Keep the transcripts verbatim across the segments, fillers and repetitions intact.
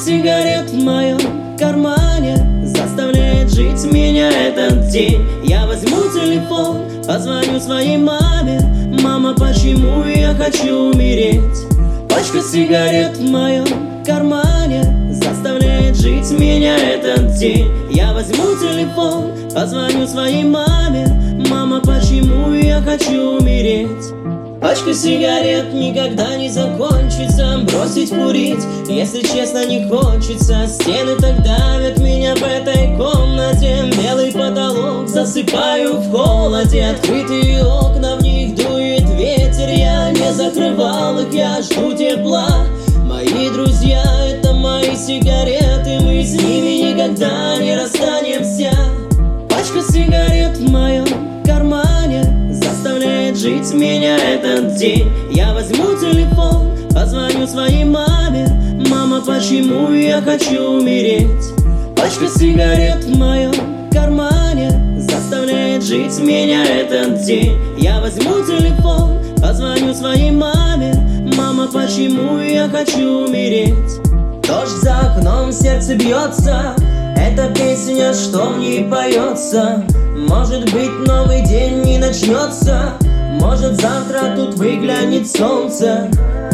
сигарет в моем кармане заставляет жить меня этот день. Я возьму телефон, позвоню своей маме: мама, почему я хочу умереть? Пачка сигарет в моем кармане заставляет жить меня этот день. Я возьму телефон, позвоню своей маме: мама, почему я хочу умереть? Пачка сигарет никогда не закончится. Бросить курить, если честно, не хочется. Стены так давят меня в этой комнате. Белый потолок засыпаю в холоде. Открытые окна, в них дует ветер. Я не закрывал их, я жду тепла. Мои друзья — это мои сигареты. Мы с ними никогда не расстанемся. Пачка сигарет в моем кармане заставляет жить меня этот день. Я возьму телефон, позвоню своей маме: мама, почему я хочу умереть? Пачка сигарет в моем кармане заставляет жить меня этот день. Я возьму телефон, позвоню своей маме: мама, почему я хочу умереть? Дождь за окном, сердце бьется. Это песня, что в ней поется. Может быть, новый день не начнется. Может, завтра тут выглянет солнце.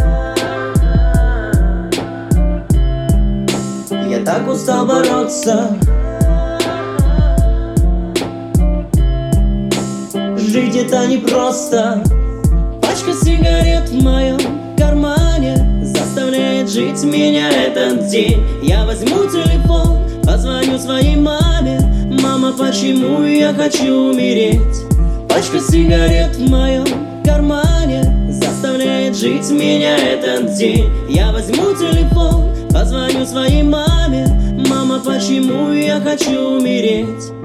Я так устал бороться. Жить это непросто. Пачка сигарет в моем кармане заставляет жить меня этот день. Я возьму телефон, позвоню своей маме: мама, почему я хочу умереть? Пачка сигарет в моем кармане заставляет жить меня этот день. Я возьму телефон, позвоню своей маме: мама, почему я хочу умереть?